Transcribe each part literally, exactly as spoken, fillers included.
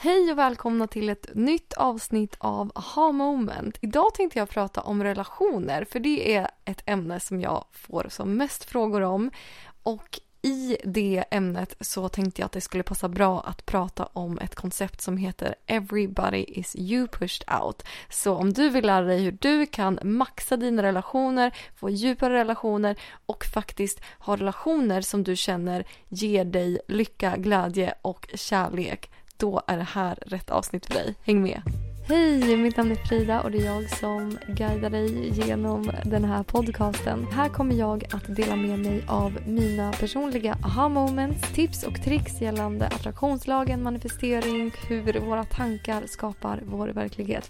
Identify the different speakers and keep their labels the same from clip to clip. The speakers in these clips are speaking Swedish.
Speaker 1: Hej och välkomna till ett nytt avsnitt av Aha Moment. Idag tänkte jag prata om relationer, för det är ett ämne som jag får som mest frågor om. Och i det ämnet så tänkte jag att det skulle passa bra att prata om ett koncept som heter Everybody is you pushed out. Så om du vill lära dig hur du kan maxa dina relationer, få djupare relationer och faktiskt ha relationer som du känner ger dig lycka, glädje och kärlek, då är det här rätt avsnitt för dig. Häng med! Hej, mitt namn är Frida och det är jag som guidar dig genom den här podcasten. Här kommer jag att dela med mig av mina personliga aha moments, tips och tricks gällande attraktionslagen, manifestering, hur våra tankar skapar vår verklighet.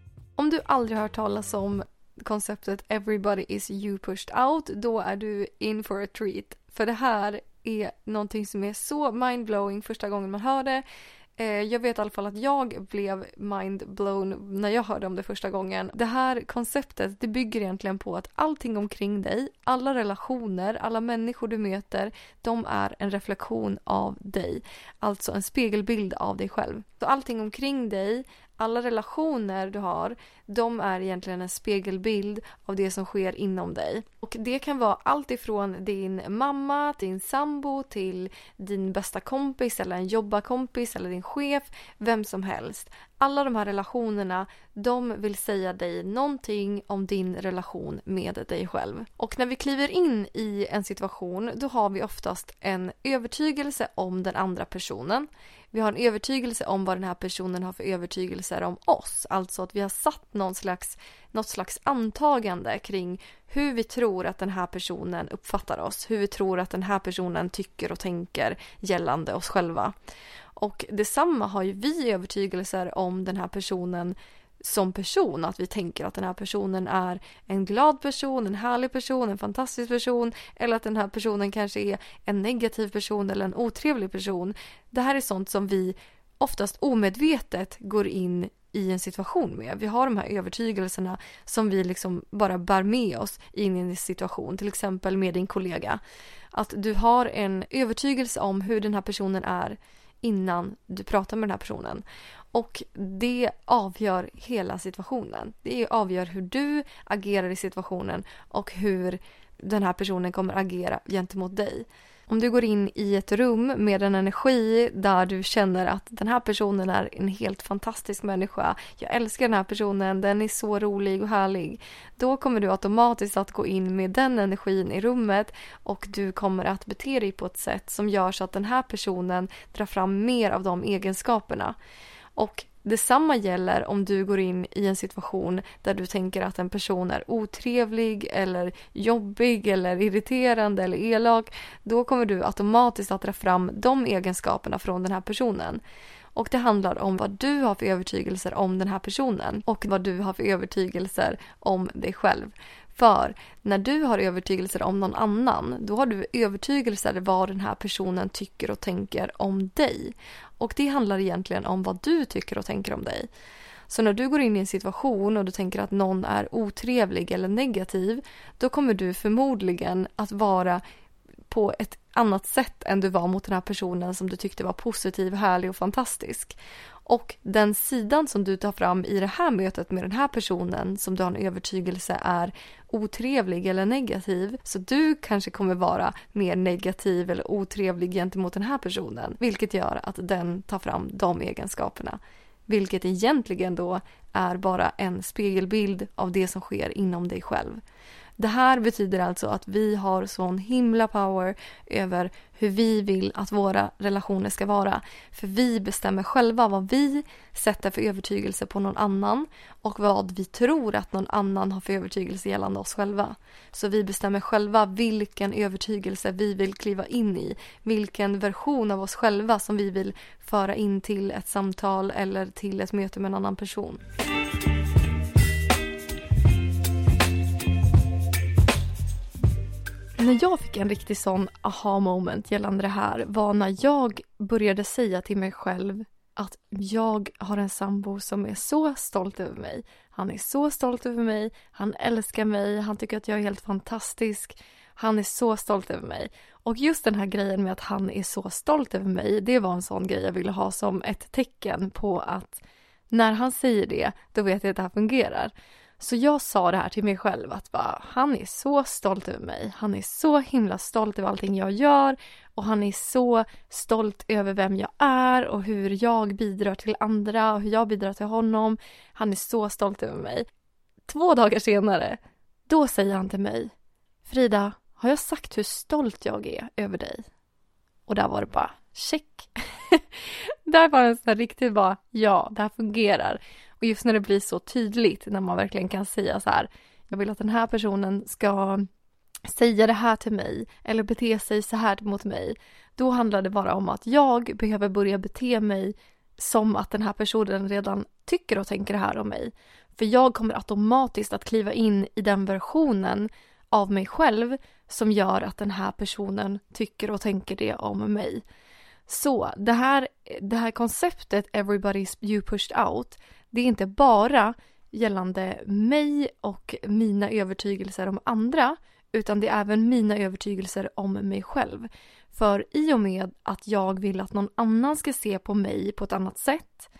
Speaker 1: Om du aldrig har hört talas om konceptet Everybody is you pushed out, då är du in for a treat. För det här är någonting som är så mindblowing första gången man hör det. Jag vet i alla fall att jag blev mindblown när jag hörde om det första gången. Det här konceptet, det bygger egentligen på att allting omkring dig, alla relationer, alla människor du möter, de är en reflektion av dig. Alltså en spegelbild av dig själv. Så allting omkring dig, alla relationer du har, de är egentligen en spegelbild av det som sker inom dig. Och det kan vara allt ifrån din mamma, din sambo, till din bästa kompis eller en jobbarkompis eller din chef, vem som helst. Alla de här relationerna, de vill säga dig någonting om din relation med dig själv. Och när vi kliver in i en situation, då har vi oftast en övertygelse om den andra personen. Vi har en övertygelse om vad den här personen har för övertygelser om oss. Alltså att vi har satt någon slags, något slags antagande kring hur vi tror att den här personen uppfattar oss. Hur vi tror att den här personen tycker och tänker gällande oss själva. Och detsamma har ju vi övertygelser om den här personen som person. Att vi tänker att den här personen är en glad person, en härlig person, en fantastisk person. Eller att den här personen kanske är en negativ person eller en otrevlig person. Det här är sånt som vi oftast omedvetet går in i en situation med. Vi har de här övertygelserna som vi liksom bara bär med oss in i en situation. Till exempel med din kollega. Att du har en övertygelse om hur den här personen är innan du pratar med den här personen. Och det avgör hela situationen. Det avgör hur du agerar i situationen och hur den här personen kommer agera gentemot dig. Om du går in i ett rum med en energi där du känner att den här personen är en helt fantastisk människa. Jag älskar den här personen, den är så rolig och härlig. Då kommer du automatiskt att gå in med den energin i rummet och du kommer att bete dig på ett sätt som gör så att den här personen drar fram mer av de egenskaperna. Och detsamma gäller om du går in i en situation där du tänker att en person är otrevlig eller jobbig eller irriterande eller elak. Då kommer du automatiskt att dra fram de egenskaperna från den här personen. Och det handlar om vad du har för övertygelser om den här personen och vad du har för övertygelser om dig själv. För när du har övertygelser om någon annan, då har du övertygelser vad den här personen tycker och tänker om dig. Och det handlar egentligen om vad du tycker och tänker om dig. Så när du går in i en situation och du tänker att någon är otrevlig eller negativ, då kommer du förmodligen att vara på ett annat sätt än du var mot den här personen som du tyckte var positiv, härlig och fantastisk. Och den sidan som du tar fram i det här mötet med den här personen som du har en övertygelse är otrevlig eller negativ. Så du kanske kommer vara mer negativ eller otrevlig gentemot den här personen. Vilket gör att den tar fram de egenskaperna. Vilket egentligen då är bara en spegelbild av det som sker inom dig själv. Det här betyder alltså att vi har sån himla power över hur vi vill att våra relationer ska vara. För vi bestämmer själva vad vi sätter för övertygelse på någon annan och vad vi tror att någon annan har för övertygelse gällande oss själva. Så vi bestämmer själva vilken övertygelse vi vill kliva in i. Vilken version av oss själva som vi vill föra in till ett samtal eller till ett möte med en annan person. När jag fick en riktig sån aha moment gällande det här var när jag började säga till mig själv att jag har en sambo som är så stolt över mig. Han är så stolt över mig, han älskar mig, han tycker att jag är helt fantastisk. Han är så stolt över mig. Och just den här grejen med att han är så stolt över mig, det var en sån grej jag ville ha som ett tecken på att när han säger det, då vet jag att det här fungerar. Så jag sa det här till mig själv att bara, han är så stolt över mig. Han är så himla stolt över allting jag gör och han är så stolt över vem jag är och hur jag bidrar till andra och hur jag bidrar till honom. Han är så stolt över mig. Två dagar senare, då säger han till mig: Frida, har jag sagt hur stolt jag är över dig? Och där var det bara, check. Där var det så riktigt bara, ja, det här fungerar. Och just när det blir så tydligt, när man verkligen kan säga så här: jag vill att den här personen ska säga det här till mig eller bete sig så här mot mig. Då handlar det bara om att jag behöver börja bete mig som att den här personen redan tycker och tänker det här om mig. För jag kommer automatiskt att kliva in i den versionen av mig själv som gör att den här personen tycker och tänker det om mig. Så det här, det här konceptet everybody's you pushed out, det är inte bara gällande mig och mina övertygelser om andra, utan det är även mina övertygelser om mig själv. För i och med att jag vill att någon annan ska se på mig på ett annat sätt,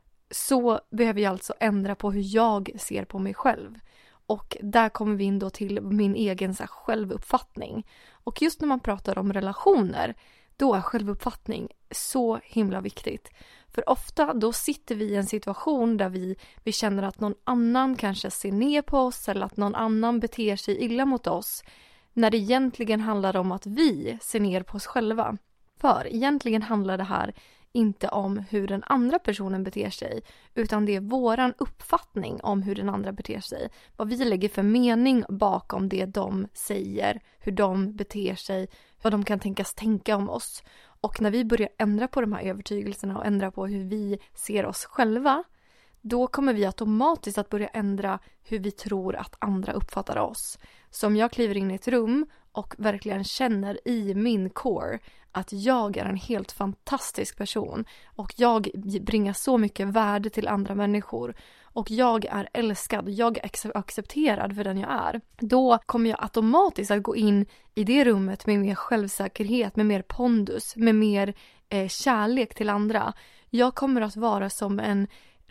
Speaker 1: så behöver jag alltså ändra på hur jag ser på mig själv. Och där kommer vi in då till min egen så här, självuppfattning. Och just när man pratar om relationer, då är självuppfattning så himla viktigt. För ofta då sitter vi i en situation där vi, vi känner att någon annan kanske ser ner på oss eller att någon annan beter sig illa mot oss. När det egentligen handlar om att vi ser ner på oss själva. För egentligen handlar det här inte om hur den andra personen beter sig, utan det är våran uppfattning om hur den andra beter sig. Vad vi lägger för mening bakom det de säger, hur de beter sig, vad de kan tänkas tänka om oss. Och när vi börjar ändra på de här övertygelserna och ändra på hur vi ser oss själva, då kommer vi automatiskt att börja ändra hur vi tror att andra uppfattar oss. Så om jag kliver in i ett rum och verkligen känner i min core att jag är en helt fantastisk person och jag bringar så mycket värde till andra människor och jag är älskad, jag är accepterad för den jag är, då kommer jag automatiskt att gå in i det rummet med mer självsäkerhet, med mer pondus, med mer eh, kärlek till andra. Jag kommer att vara som en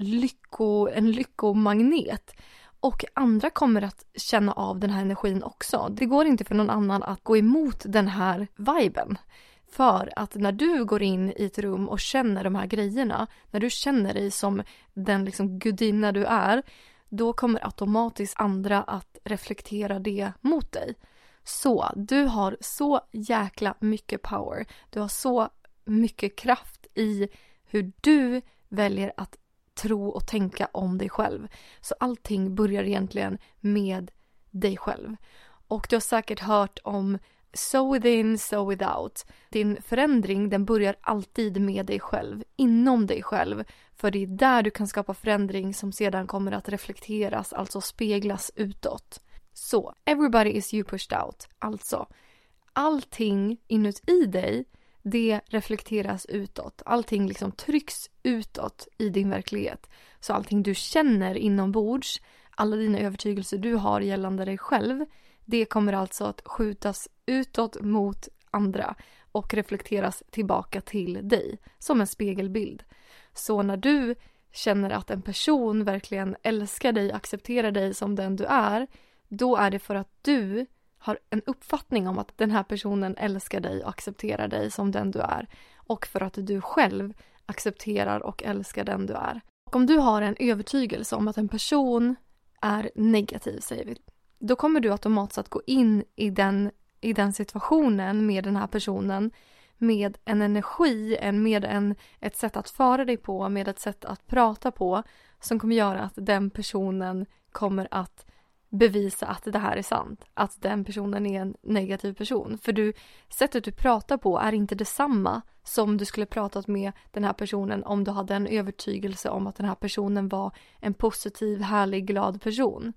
Speaker 1: lycko, en lyckomagnet. Och andra kommer att känna av den här energin också. Det går inte för någon annan att gå emot den här viben. För att när du går in i ett rum och känner de här grejerna, när du känner dig som den liksom gudinna du är, då kommer automatiskt andra att reflektera det mot dig. Så du har så jäkla mycket power. Du har så mycket kraft i hur du väljer att tro och tänka om dig själv. Så allting börjar egentligen med dig själv. Och du har säkert hört om so within, so without. Din förändring, den börjar alltid med dig själv, inom dig själv. För det är där du kan skapa förändring som sedan kommer att reflekteras, alltså speglas utåt. Så, everybody is you pushed out. Alltså, allting inuti dig, det reflekteras utåt. Allting liksom trycks utåt i din verklighet. Så allting du känner inombords, alla dina övertygelser du har gällande dig själv, det kommer alltså att skjutas utåt mot andra och reflekteras tillbaka till dig som en spegelbild. Så när du känner att en person verkligen älskar dig, accepterar dig som den du är, då är det för att du har en uppfattning om att den här personen älskar dig och accepterar dig som den du är. Och för att du själv accepterar och älskar den du är. Och om du har en övertygelse om att en person är negativ, säger vi, då kommer du automatiskt att gå in i den, i den situationen med den här personen med en energi, en, med en, ett sätt att föra dig på, med ett sätt att prata på som kommer göra att den personen kommer att bevisa att det här är sant. Att den personen är en negativ person. För du, sättet du pratar på är inte detsamma som du skulle pratat med den här personen om du hade en övertygelse om att den här personen var en positiv, härlig, glad person.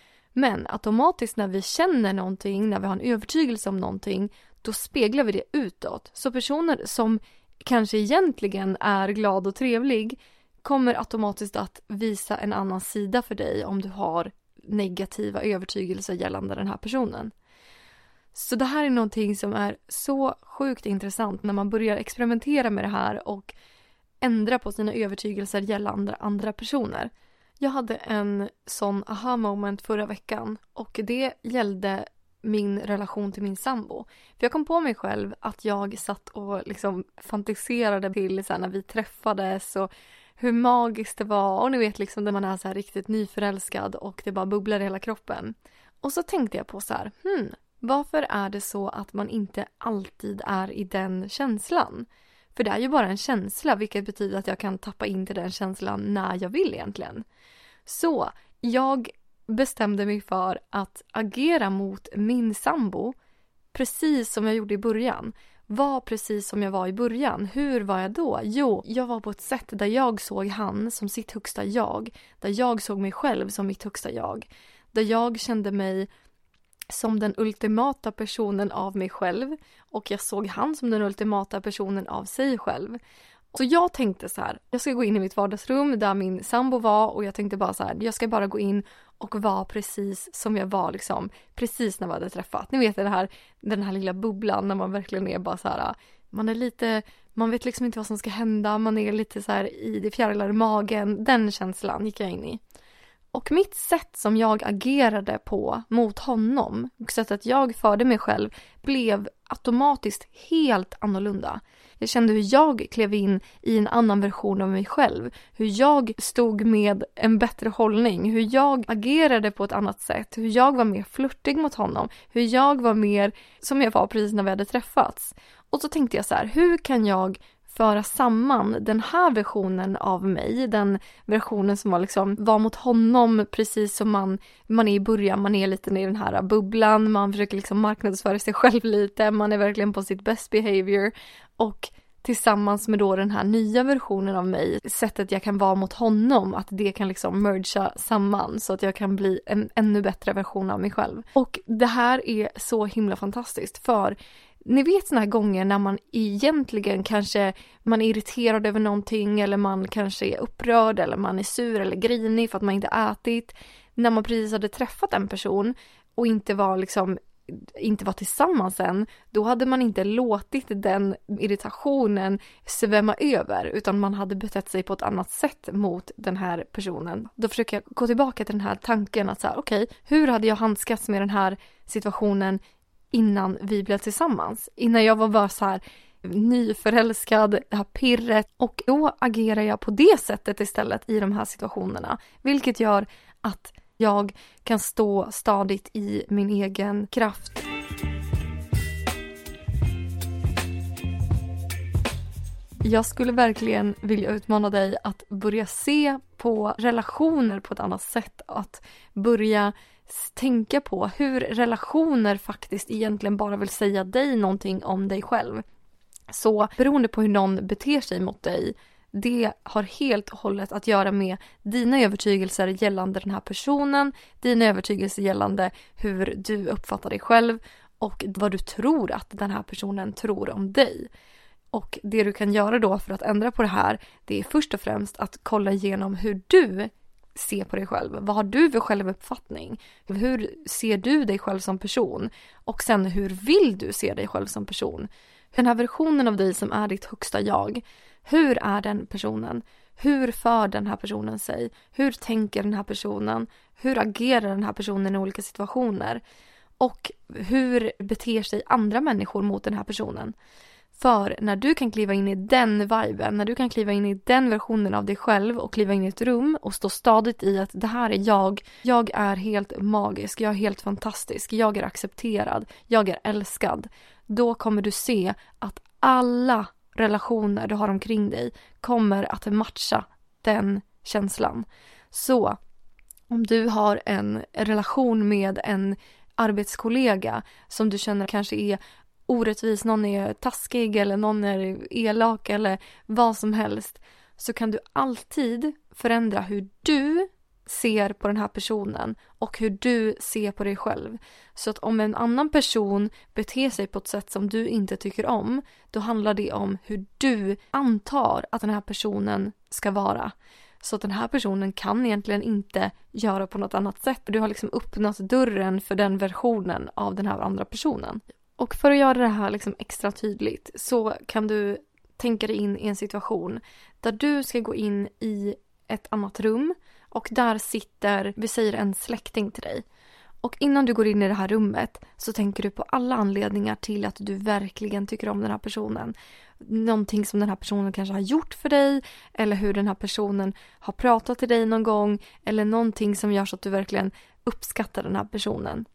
Speaker 1: Men automatiskt när vi känner någonting, när vi har en övertygelse om någonting, då speglar vi det utåt. Så personer som kanske egentligen är glad och trevlig kommer automatiskt att visa en annan sida för dig om du har negativa övertygelser gällande den här personen. Så det här är någonting som är så sjukt intressant när man börjar experimentera med det här och ändra på sina övertygelser gällande andra personer. Jag hade en sån aha moment förra veckan och det gällde min relation till min sambo. För jag kom på mig själv att jag satt och liksom fantiserade till så här, när vi träffades och hur magiskt det var. Och ni vet liksom när man är så här riktigt nyförälskad och det bara bubblar i hela kroppen. Och så tänkte jag på så här, hmm, varför är det så att man inte alltid är i den känslan? För det är ju bara en känsla, vilket betyder att jag kan tappa in till den känslan när jag vill egentligen. Så jag bestämde mig för att agera mot min sambo precis som jag gjorde i början. Var precis som jag var i början. Hur var jag då? Jo, jag var på ett sätt där jag såg han som sitt högsta jag. Där jag såg mig själv som mitt högsta jag. Där jag kände mig som den ultimata personen av mig själv. Och jag såg han som den ultimata personen av sig själv. Så jag tänkte så här, jag ska gå in i mitt vardagsrum där min sambo var och jag tänkte bara så här, jag ska bara gå in och vara precis som jag var liksom, precis när vi hade träffat. Ni vet den här, den här lilla bubblan när man verkligen är bara så här, man är lite, man vet liksom inte vad som ska hända, man är lite så här i det fjärilar i magen, den känslan gick jag in i. Och mitt sätt som jag agerade på mot honom, och sättet jag förde mig själv, blev automatiskt helt annorlunda. Jag kände hur jag klev in i en annan version av mig själv. Hur jag stod med en bättre hållning. Hur jag agerade på ett annat sätt. Hur jag var mer flörtig mot honom. Hur jag var mer som jag var precis när vi hade träffats. Och så tänkte jag så här, hur kan jag föra samman den här versionen av mig, den versionen som var, liksom, var mot honom precis som man, man är i början, man är lite i den här bubblan, man försöker liksom marknadsföra sig själv lite, man är verkligen på sitt best behavior och tillsammans med då den här nya versionen av mig, sättet jag kan vara mot honom, att det kan liksom mergea samman så att jag kan bli en ännu bättre version av mig själv. Och det här är så himla fantastiskt, för ni vet såna här gånger när man egentligen kanske man är irriterad över någonting eller man kanske är upprörd eller man är sur eller grinig för att man inte ätit. När man precis hade träffat en person och inte var liksom inte var tillsammans än, då hade man inte låtit den irritationen svämma över utan man hade betett sig på ett annat sätt mot den här personen. Då försöker jag gå tillbaka till den här tanken att så här, okej, okay, hur hade jag handskats med den här situationen innan vi blev tillsammans. Innan jag var bara så här nyförälskad, det här pirret. Och då agerar jag på det sättet istället i de här situationerna. Vilket gör att jag kan stå stadigt i min egen kraft. Jag skulle verkligen vilja utmana dig att börja se på relationer på ett annat sätt. Att börja tänka på hur relationer faktiskt egentligen bara vill säga dig någonting om dig själv. Så beroende på hur någon beter sig mot dig, det har helt och hållet att göra med dina övertygelser gällande den här personen, dina övertygelser gällande hur du uppfattar dig själv och vad du tror att den här personen tror om dig. Och det du kan göra då för att ändra på det här, det är först och främst att kolla igenom hur du ser på dig själv. Vad har du för självuppfattning? Hur ser du dig själv som person? Och sen hur vill du se dig själv som person? Den här versionen av dig som är ditt högsta jag, hur är den personen? Hur för den här personen sig? Hur tänker den här personen? Hur agerar den här personen i olika situationer? Och hur beter sig andra människor mot den här personen? För när du kan kliva in i den viben, när du kan kliva in i den versionen av dig själv och kliva in i ett rum och stå stadigt i att det här är jag, jag är helt magisk, jag är helt fantastisk, jag är accepterad, jag är älskad. Då kommer du se att alla relationer du har omkring dig kommer att matcha den känslan. Så om du har en relation med en arbetskollega som du känner kanske är orättvis, någon är taskig eller någon är elak eller vad som helst, så kan du alltid förändra hur du ser på den här personen och hur du ser på dig själv. Så att om en annan person beter sig på ett sätt som du inte tycker om, då handlar det om hur du antar att den här personen ska vara. Så att den här personen kan egentligen inte göra på något annat sätt. Du har liksom öppnat dörren för den versionen av den här andra personen. Och för att göra det här liksom extra tydligt så kan du tänka dig in i en situation där du ska gå in i ett annat rum och där sitter, vi säger, en släkting till dig. Och innan du går in i det här rummet så tänker du på alla anledningar till att du verkligen tycker om den här personen. Någonting som den här personen kanske har gjort för dig, eller hur den här personen har pratat till dig någon gång, eller någonting som gör så att du verkligen uppskattar den här personen.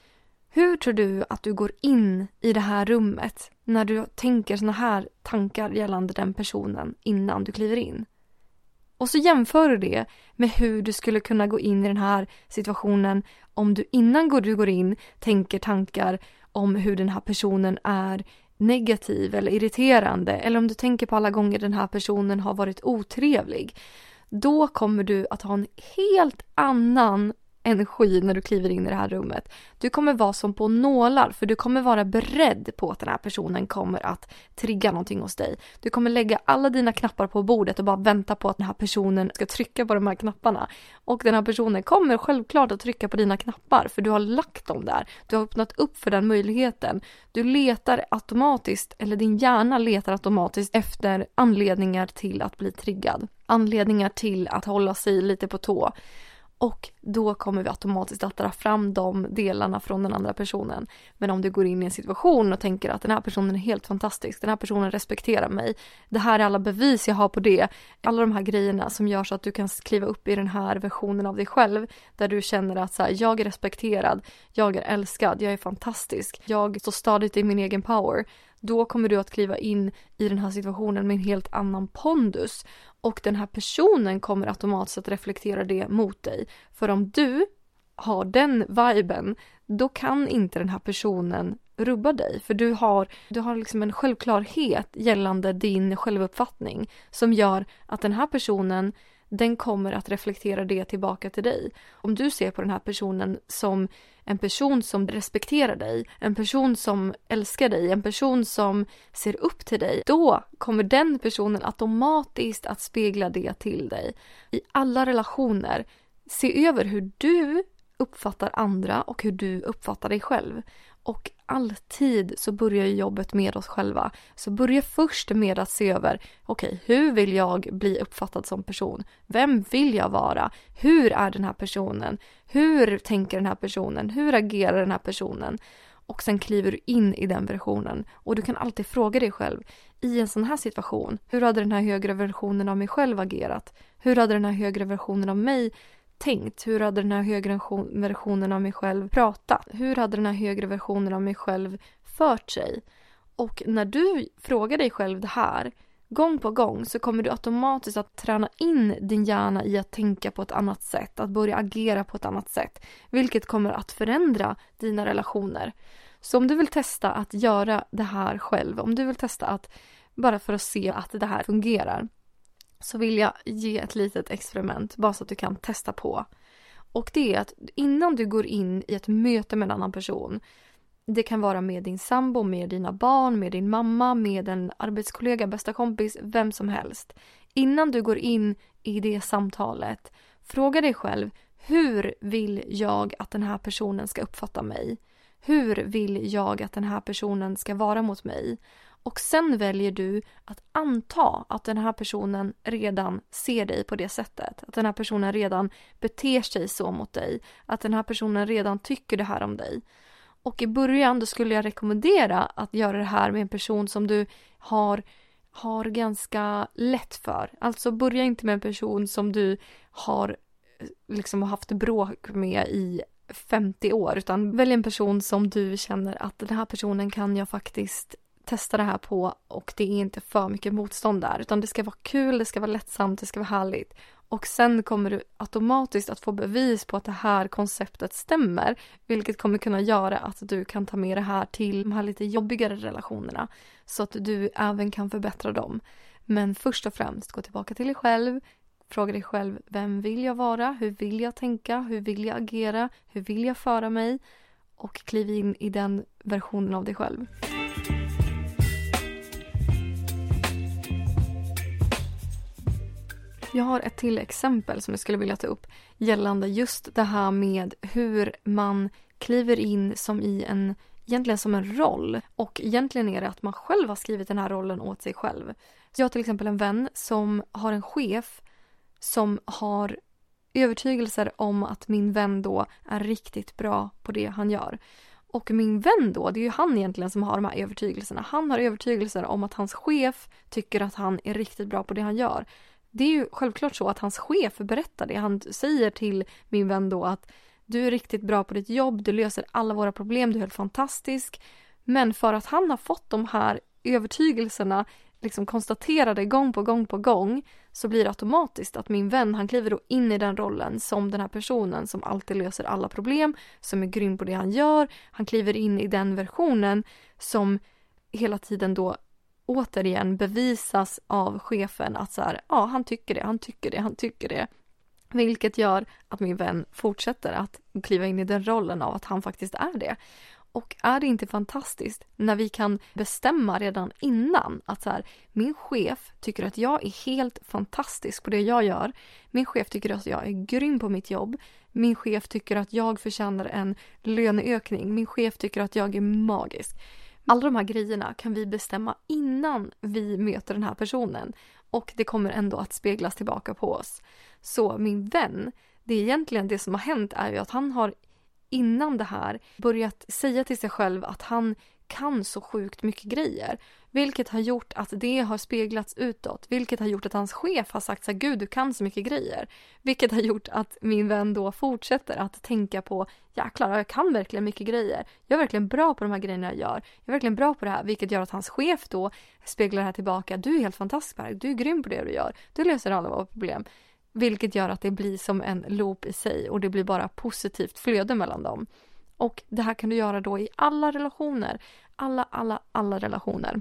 Speaker 1: Hur tror du att du går in i det här rummet när du tänker såna här tankar gällande den personen innan du kliver in? Och så jämför du det med hur du skulle kunna gå in i den här situationen om du innan du går in tänker tankar om hur den här personen är negativ eller irriterande, eller om du tänker på alla gånger den här personen har varit otrevlig. Då kommer du att ha en helt annan energi när du kliver in i det här rummet. Du kommer vara som på nålar, för du kommer vara beredd på att den här personen kommer att trigga någonting hos dig. Du kommer lägga alla dina knappar på bordet och bara vänta på att den här personen ska trycka på de här knapparna. Och den här personen kommer självklart att trycka på dina knappar, för du har lagt dem där. Du har öppnat upp för den möjligheten. Du letar automatiskt, eller din hjärna letar automatiskt efter anledningar till att bli triggad. Anledningar till att hålla sig lite på tå. Och då kommer vi automatiskt att dra fram de delarna från den andra personen. Men om du går in i en situation och tänker att den här personen är helt fantastisk, den här personen respekterar mig, det här är alla bevis jag har på det, alla de här grejerna som gör så att du kan kliva upp i den här versionen av dig själv, där du känner att så här, jag är respekterad, jag är älskad, jag är fantastisk, jag står stadigt i min egen power. Då kommer du att kliva in i den här situationen med en helt annan pondus. Och den här personen kommer automatiskt att reflektera det mot dig. För om du har den viben, då kan inte den här personen rubba dig. För du har, du har liksom en självklarhet gällande din självuppfattning som gör att den här personen, den kommer att reflektera det tillbaka till dig. Om du ser på den här personen som en person som respekterar dig, en person som älskar dig, en person som ser upp till dig, då kommer den personen automatiskt att spegla det till dig. I alla relationer, se över hur du uppfattar andra och hur du uppfattar dig själv. Och alltid så börjar jobbet med oss själva. Så börja först med att se över, okej, okay, hur vill jag bli uppfattad som person? Vem vill jag vara? Hur är den här personen? Hur tänker den här personen? Hur agerar den här personen? Och sen kliver du in i den versionen. Och du kan alltid fråga dig själv, i en sån här situation, hur hade den här högre versionen av mig själv agerat? Hur hade den här högre versionen av mig tänkt? Hur hade den här högre versionen av mig själv pratat? Hur hade den här högre versionen av mig själv fört sig? Och när du frågar dig själv det här gång på gång, så kommer du automatiskt att träna in din hjärna i att tänka på ett annat sätt, att börja agera på ett annat sätt, vilket kommer att förändra dina relationer. Så om du vill testa att göra det här själv, om du vill testa att bara för att se att det här fungerar, så vill jag ge ett litet experiment bara så att du kan testa på. Och det är att innan du går in i ett möte med en annan person, det kan vara med din sambo, med dina barn, med din mamma, med en arbetskollega, bästa kompis, vem som helst. Innan du går in i det samtalet, fråga dig själv, hur vill jag att den här personen ska uppfatta mig? Hur vill jag att den här personen ska vara mot mig? Och sen väljer du att anta att den här personen redan ser dig på det sättet. Att den här personen redan beter sig så mot dig. Att den här personen redan tycker det här om dig. Och i början då skulle jag rekommendera att göra det här med en person som du har, har ganska lätt för. Alltså börja inte med en person som du har liksom haft bråk med i femtio år. Utan välj en person som du känner att den här personen kan jag faktiskt testa det här på, och det är inte för mycket motstånd där, utan det ska vara kul, det ska vara lättsamt, det ska vara härligt. Och sen kommer du automatiskt att få bevis på att det här konceptet stämmer, vilket kommer kunna göra att du kan ta med det här till de här lite jobbigare relationerna, så att du även kan förbättra dem. Men först och främst, gå tillbaka till dig själv, fråga dig själv, vem vill jag vara, hur vill jag tänka, hur vill jag agera, hur vill jag föra mig, och kliv in i den versionen av dig själv. jag har ett till exempel som jag skulle vilja ta upp gällande just det här med hur man kliver in som i en, egentligen som en roll. Och egentligen är det att man själv har skrivit den här rollen åt sig själv. Så jag har till exempel en vän som har en chef som har övertygelser om att min vän då är riktigt bra på det han gör. Och min vän då, det är ju han egentligen som har de här övertygelserna. Han har övertygelser om att hans chef tycker att han är riktigt bra på det han gör. Det är ju självklart så att hans chef berättar det. Han säger till min vän då att du är riktigt bra på ditt jobb, du löser alla våra problem, du är helt fantastisk. Men för att han har fått de här övertygelserna liksom konstaterade gång på gång på gång, så blir det automatiskt att min vän, han kliver då in i den rollen som den här personen som alltid löser alla problem, som är grym på det han gör. Han kliver in i den versionen som hela tiden då återigen bevisas av chefen att så här, ja, han tycker det, han tycker det, han tycker det. Vilket gör att min vän fortsätter att kliva in i den rollen av att han faktiskt är det. Och är det inte fantastiskt när vi kan bestämma redan innan att så här, min chef tycker att jag är helt fantastisk på det jag gör. Min chef tycker att jag är grym på mitt jobb. Min chef tycker att jag förtjänar en löneökning. Min chef tycker att jag är magisk. Alla de här grejerna kan vi bestämma innan vi möter den här personen. Och det kommer ändå att speglas tillbaka på oss. Så min vän, det är egentligen det som har hänt är ju att han har innan det här börjat säga till sig själv att han kan så sjukt mycket grejer. Vilket har gjort att det har speglats utåt. Vilket har gjort att hans chef har sagt så här, gud du kan så mycket grejer. Vilket har gjort att min vän då fortsätter att tänka på, jäklar jag kan verkligen mycket grejer. Jag är verkligen bra på de här grejerna jag gör. Jag är verkligen bra på det här. Vilket gör att hans chef då speglar det här tillbaka. Du är helt fantastisk här. Du är grym på det du gör. Du löser alla våra problem. Vilket gör att det blir som en loop i sig och det blir bara positivt flöde mellan dem. Och det här kan du göra då i alla relationer. Alla, alla, alla relationer.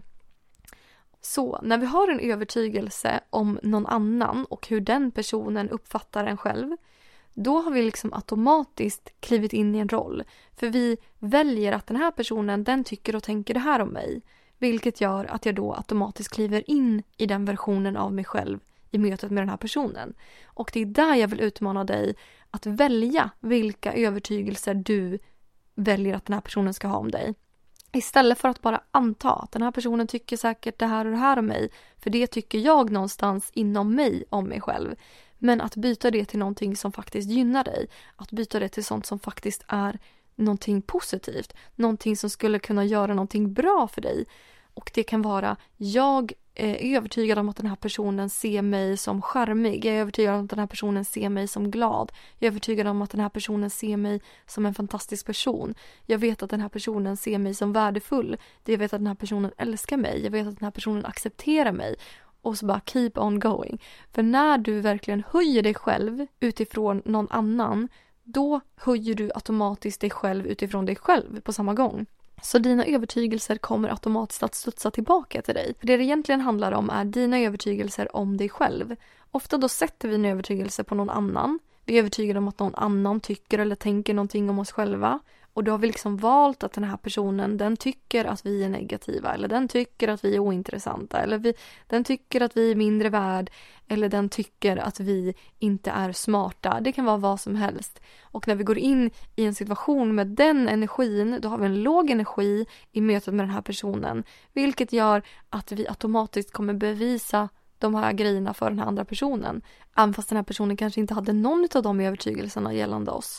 Speaker 1: Så när vi har en övertygelse om någon annan och hur den personen uppfattar en själv, då har vi liksom automatiskt klivit in i en roll. För vi väljer att den här personen, den tycker och tänker det här om mig. Vilket gör att jag då automatiskt kliver in i den versionen av mig själv i mötet med den här personen. Och det är där jag vill utmana dig att välja vilka övertygelser du väljer att den här personen ska ha om dig. Istället för att bara anta att den här personen tycker säkert det här och det här om mig. För det tycker jag någonstans inom mig om mig själv. Men att byta det till någonting som faktiskt gynnar dig. Att byta det till sånt som faktiskt är någonting positivt. Någonting som skulle kunna göra någonting bra för dig. Och det kan vara, jag är övertygad om att den här personen ser mig som charmig. Jag är övertygad om att den här personen ser mig som glad. Jag är övertygad om att den här personen ser mig som en fantastisk person. Jag vet att den här personen ser mig som värdefull. Jag vet att den här personen älskar mig. Jag vet att den här personen accepterar mig. Och så bara keep on going. För när du verkligen höjer dig själv utifrån någon annan, då höjer du automatiskt dig själv utifrån dig själv på samma gång. Så dina övertygelser kommer automatiskt att studsa tillbaka till dig. För det det egentligen handlar om är dina övertygelser om dig själv. Ofta då sätter vi en övertygelse på någon annan. Vi är övertygade om att någon annan tycker eller tänker någonting om oss själva. Och då har vi liksom valt att den här personen, den tycker att vi är negativa. Eller den tycker att vi är ointressanta. Eller vi, den tycker att vi är mindre värd. Eller den tycker att vi inte är smarta. Det kan vara vad som helst. Och när vi går in i en situation med den energin, då har vi en låg energi i mötet med den här personen. Vilket gör att vi automatiskt kommer bevisa de här grejerna för den här andra personen. Även fast den här personen kanske inte hade någon av de övertygelserna gällande oss.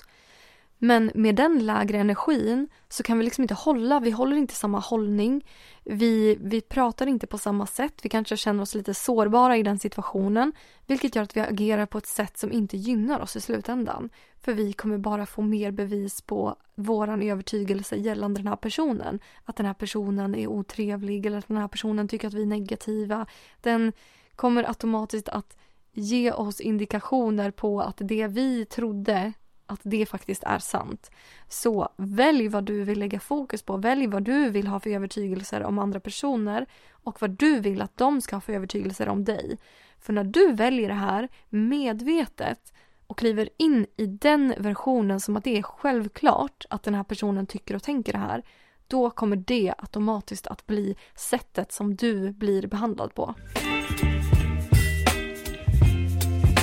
Speaker 1: Men med den lägre energin så kan vi liksom inte hålla, vi håller inte samma hållning, vi, vi pratar inte på samma sätt, vi kanske känner oss lite sårbara i den situationen, vilket gör att vi agerar på ett sätt som inte gynnar oss i slutändan. För vi kommer bara få mer bevis på våran övertygelse gällande den här personen. Att den här personen är otrevlig eller att den här personen tycker att vi är negativa. Den kommer automatiskt att ge oss indikationer på att det vi trodde, att det faktiskt är sant. Så välj vad du vill lägga fokus på. Välj vad du vill ha för övertygelser om andra personer. Och vad du vill att de ska ha för övertygelser om dig. För när du väljer det här medvetet och kliver in i den versionen som att det är självklart att den här personen tycker och tänker det här, då kommer det automatiskt att bli sättet som du blir behandlad på.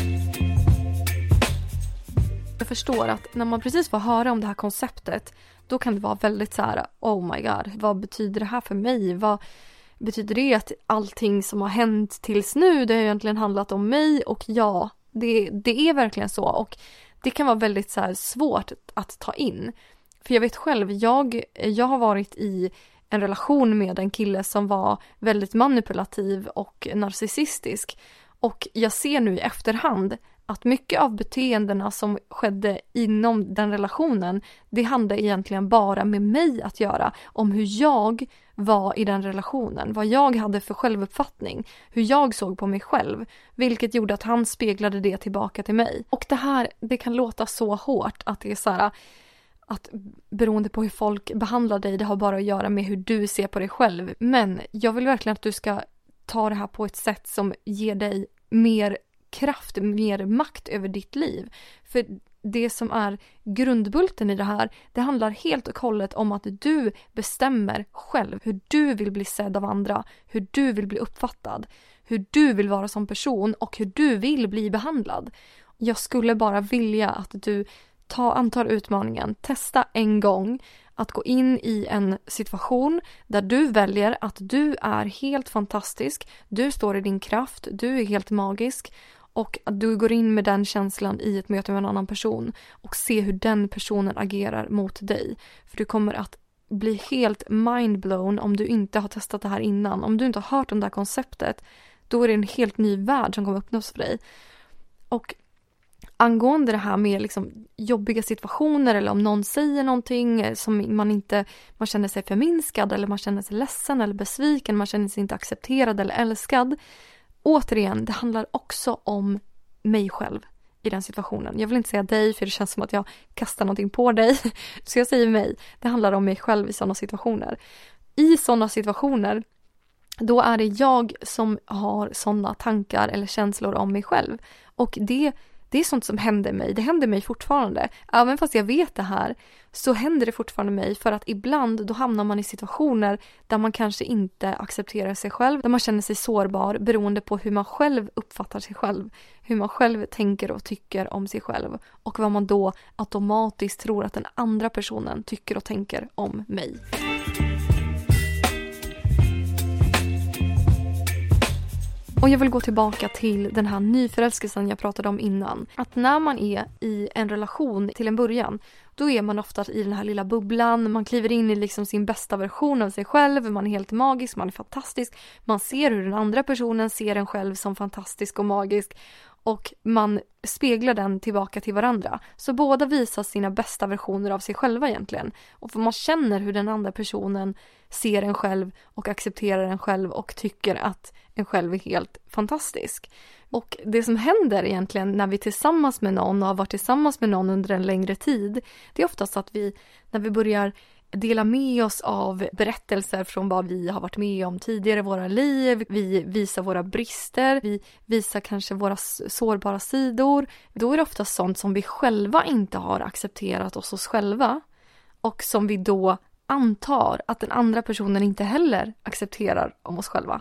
Speaker 1: förstår att när man precis får höra om det här konceptet, då kan det vara väldigt så här: oh my god, vad betyder det här för mig? Vad betyder det att allting som har hänt tills nu, det har egentligen handlat om mig? Och ja, det, det är verkligen så. Och det kan vara väldigt så här svårt att ta in. För jag vet själv, jag, jag har varit i en relation med en kille som var väldigt manipulativ och narcissistisk. Och jag ser nu i efterhand att mycket av beteendena som skedde inom den relationen, det handlade egentligen bara med mig att göra. Om hur jag var i den relationen, vad jag hade för självuppfattning, hur jag såg på mig själv, vilket gjorde att han speglade det tillbaka till mig. Och det här, det kan låta så hårt att det är så här, att beroende på hur folk behandlar dig, det har bara att göra med hur du ser på dig själv. Men jag vill verkligen att du ska ta det här på ett sätt som ger dig mer kraft, mer makt över ditt liv. För det som är grundbulten i det här, det handlar helt och hållet om att du bestämmer själv hur du vill bli sedd av andra, hur du vill bli uppfattad, hur du vill vara som person och hur du vill bli behandlad. Jag skulle bara vilja att du ta, antar utmaningen, testa en gång att gå in i en situation där du väljer att du är helt fantastisk, du står i din kraft, du är helt magisk, och att du går in med den känslan i ett möte med en annan person och se hur den personen agerar mot dig. För du kommer att bli helt mindblown om du inte har testat det här innan. Om du inte har hört om det här konceptet, då är det en helt ny värld som kommer öppnas för dig. Och angående det här med liksom jobbiga situationer, eller om någon säger någonting som man inte, man känner sig förminskad, eller man känner sig ledsen eller besviken, man känner sig inte accepterad eller älskad. Återigen, det handlar också om mig själv i den situationen. Jag vill inte säga dig, för det känns som att jag kastar någonting på dig. Så jag säger mig. Det handlar om mig själv i sådana situationer. I sådana situationer, då är det jag som har sådana tankar eller känslor om mig själv. Och det Det är sånt som händer mig. Det händer mig fortfarande. Även fast jag vet det här, så händer det fortfarande mig. För att ibland då hamnar man i situationer där man kanske inte accepterar sig själv. Där man känner sig sårbar beroende på hur man själv uppfattar sig själv. Hur man själv tänker och tycker om sig själv. Och vad man då automatiskt tror att den andra personen tycker och tänker om mig. Och jag vill gå tillbaka till den här nyförälskelsen jag pratade om innan. Att när man är i en relation till en början, då är man ofta i den här lilla bubblan. Man kliver in i liksom sin bästa version av sig själv. Man är helt magisk, man är fantastisk. Man ser hur den andra personen ser en själv som fantastisk och magisk. Och man speglar den tillbaka till varandra. Så båda visar sina bästa versioner av sig själva egentligen. Och man känner hur den andra personen ser en själv och accepterar en själv och tycker att en själv är helt fantastisk. Och det som händer egentligen när vi är tillsammans med någon och har varit tillsammans med någon under en längre tid, det är oftast att vi, när vi börjar dela med oss av berättelser från vad vi har varit med om tidigare i våra liv. Vi visar våra brister, vi visar kanske våra sårbara sidor. Då är det ofta sånt som vi själva inte har accepterat oss oss själva. Och som vi då antar att den andra personen inte heller accepterar om oss själva.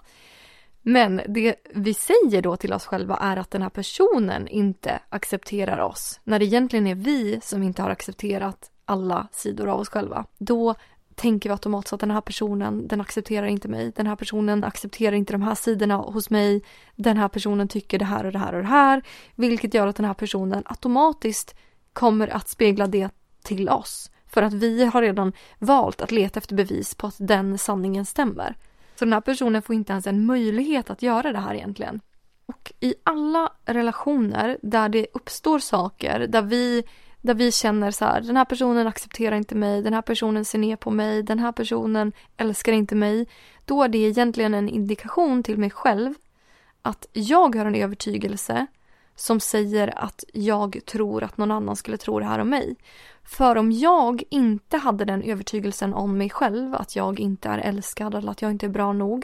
Speaker 1: Men det vi säger då till oss själva är att den här personen inte accepterar oss. När det egentligen är vi som inte har accepterat alla sidor av oss själva. Då tänker vi automatiskt att den här personen, den accepterar inte mig. Den här personen accepterar inte de här sidorna hos mig. Den här personen tycker det här och det här och det här. Vilket gör att den här personen automatiskt kommer att spegla det till oss. För att vi har redan valt att leta efter bevis på att den sanningen stämmer. Så den här personen får inte ens en möjlighet att göra det här egentligen. Och i alla relationer där det uppstår saker, där vi, där vi känner så här, den här personen accepterar inte mig, den här personen ser ner på mig, den här personen älskar inte mig, då är det egentligen en indikation till mig själv att jag har en övertygelse som säger att jag tror att någon annan skulle tro det här om mig. För om jag inte hade den övertygelsen om mig själv, att jag inte är älskad eller att jag inte är bra nog,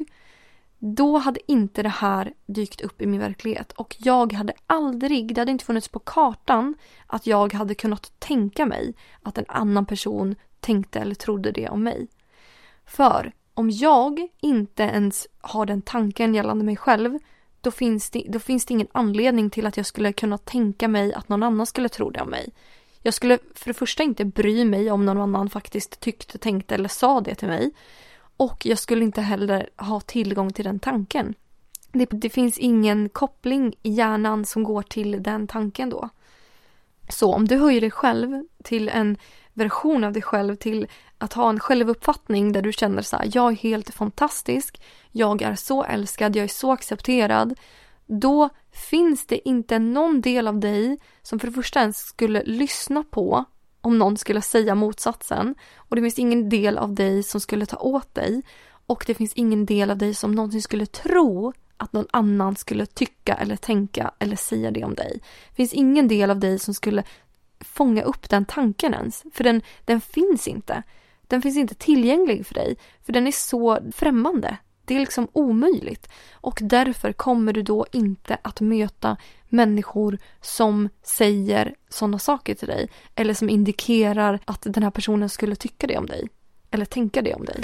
Speaker 1: då hade inte det här dykt upp i min verklighet. Och jag hade aldrig, det hade inte funnits på kartan att jag hade kunnat tänka mig att en annan person tänkte eller trodde det om mig. För om jag inte ens har den tanken gällande mig själv, då finns det, då finns det ingen anledning till att jag skulle kunna tänka mig att någon annan skulle tro det om mig. Jag skulle för det första inte bry mig om någon annan faktiskt tyckte, tänkte eller sa det till mig. Och jag skulle inte heller ha tillgång till den tanken. Det, det finns ingen koppling i hjärnan som går till den tanken då. Så om du höjer dig själv till en version av dig själv, till att ha en självuppfattning där du känner så här: jag är helt fantastisk, jag är så älskad, jag är så accepterad. Då finns det inte någon del av dig som för det första ens skulle lyssna på om någon skulle säga motsatsen. Och det finns ingen del av dig som skulle ta åt dig. Och det finns ingen del av dig som någonsin skulle tro att någon annan skulle tycka eller tänka eller säga det om dig. Det finns ingen del av dig som skulle fånga upp den tanken ens. För den, den finns inte. Den finns inte tillgänglig för dig. För den är så främmande. Det är liksom omöjligt. Och därför kommer du då inte att möta människor som säger sådana saker till dig. Eller som indikerar att den här personen skulle tycka det om dig. Eller tänka det om dig.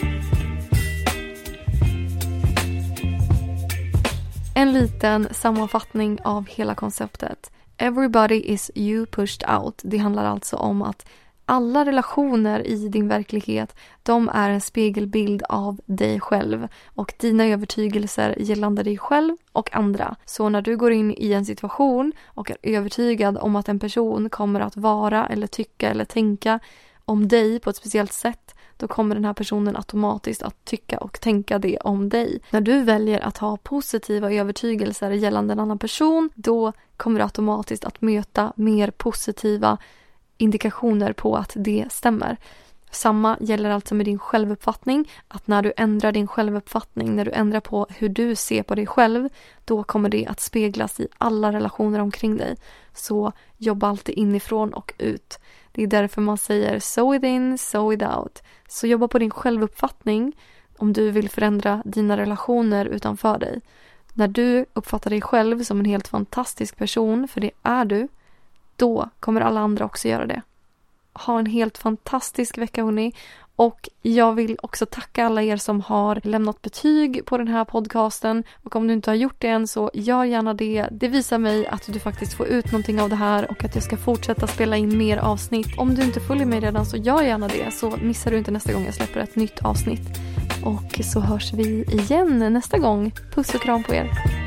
Speaker 1: En liten sammanfattning av hela konceptet. Everybody is you pushed out. Det handlar alltså om att alla relationer i din verklighet, de är en spegelbild av dig själv och dina övertygelser gällande dig själv och andra. Så när du går in i en situation och är övertygad om att en person kommer att vara eller tycka eller tänka om dig på ett speciellt sätt, då kommer den här personen automatiskt att tycka och tänka det om dig. När du väljer att ha positiva övertygelser gällande en annan person, då kommer du automatiskt att möta mer positiva indikationer på att det stämmer. Samma gäller alltså med din självuppfattning, att när du ändrar din självuppfattning, när du ändrar på hur du ser på dig själv, då kommer det att speglas i alla relationer omkring dig. Så jobba alltid inifrån och ut. Det är därför man säger so within, so without. Så jobba på din självuppfattning om du vill förändra dina relationer utanför dig. När du uppfattar dig själv som en helt fantastisk person, för det är du, då kommer alla andra också göra det. Ha en helt fantastisk vecka, hörni. Och jag vill också tacka alla er som har lämnat betyg på den här podcasten. Och om du inte har gjort det än, så gör gärna det. Det visar mig att du faktiskt får ut någonting av det här och att jag ska fortsätta spela in mer avsnitt. Om du inte följer mig redan, så gör gärna det, så missar du inte nästa gång jag släpper ett nytt avsnitt. Och så hörs vi igen nästa gång. Puss och kram på er.